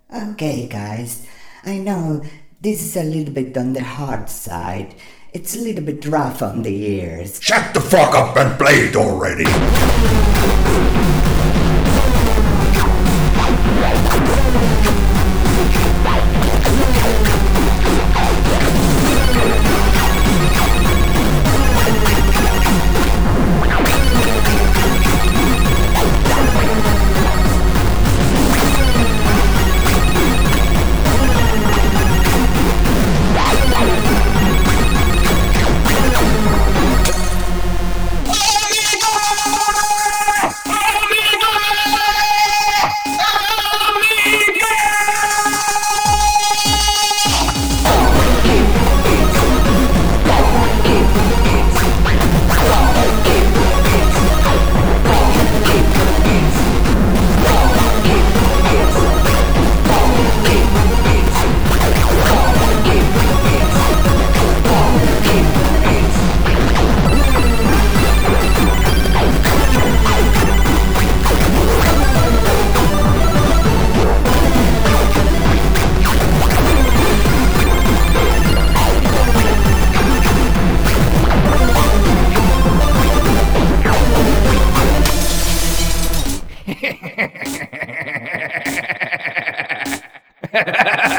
Okay, guys, I know this is a little bit on the hard side. It's a little bit rough on the ears. Shut the fuck up and play it already! Ha ha ha!